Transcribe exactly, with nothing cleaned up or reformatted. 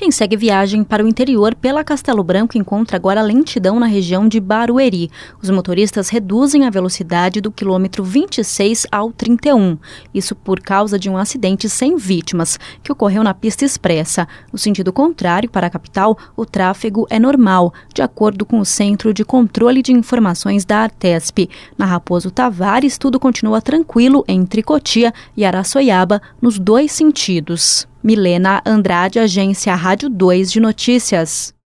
Quem segue viagem para o interior pela Castelo Branco encontra agora lentidão na região de Barueri. Os motoristas reduzem a velocidade do quilômetro vinte e seis ao trinta e um. Isso por causa de um acidente sem vítimas, que ocorreu na pista expressa. No sentido contrário, para a capital, o tráfego é normal, de acordo com o Centro de Controle de Informações da Artesp. Na Raposo Tavares, tudo continua tranquilo entre Cotia e Araçoiaba, nos dois sentidos. Milena Andrade, Agência Rádio dois de Notícias.